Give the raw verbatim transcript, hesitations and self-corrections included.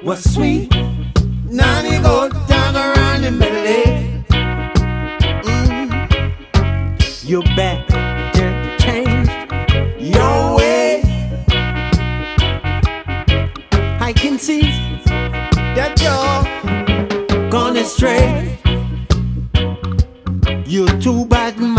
was sweet. Now you go down around the belly. Mm. You better change your way. I can see that you're gone astray. You're too bad.